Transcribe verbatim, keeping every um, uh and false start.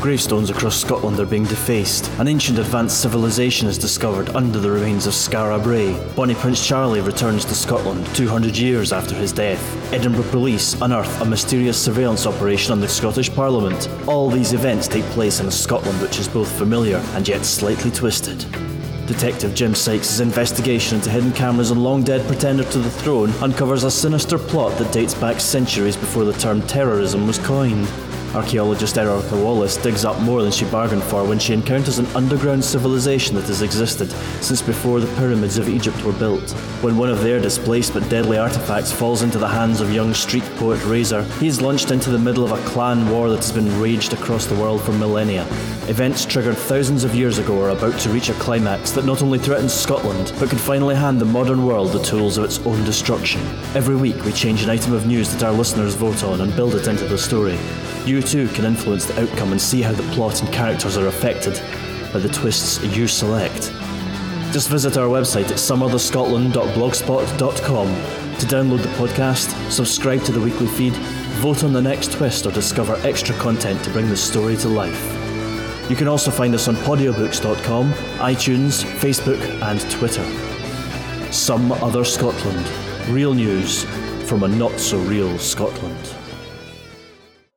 Gravestones across Scotland are being defaced. An ancient advanced civilization is discovered under the remains of Skara Brae. Bonnie Prince Charlie returns to Scotland two hundred years after his death. Edinburgh police unearth a mysterious surveillance operation on the Scottish Parliament. All these events take place in a Scotland which is both familiar and yet slightly twisted. Detective Jim Sykes' investigation into hidden cameras and long-dead pretender to the throne uncovers a sinister plot that dates back centuries before the term terrorism was coined. Archaeologist Erica Wallace digs up more than she bargained for when she encounters an underground civilization that has existed since before the pyramids of Egypt were built. When one of their displaced but deadly artifacts falls into the hands of young street poet Razor, he is launched into the middle of a clan war that has been raged across the world for millennia. Events triggered thousands of years ago are about to reach a climax that not only threatens Scotland, but could finally hand the modern world the tools of its own destruction. Every week we change an item of news that our listeners vote on and build it into the story. You too can influence the outcome and see how the plot and characters are affected by the twists you select. Just visit our website at some other scotland dot blogspot dot com to download the podcast, subscribe to the weekly feed, vote on the next twist, or discover extra content to bring the story to life. You can also find us on podiobooks dot com, iTunes, Facebook and Twitter. Some Other Scotland. Real news from a not-so-real Scotland.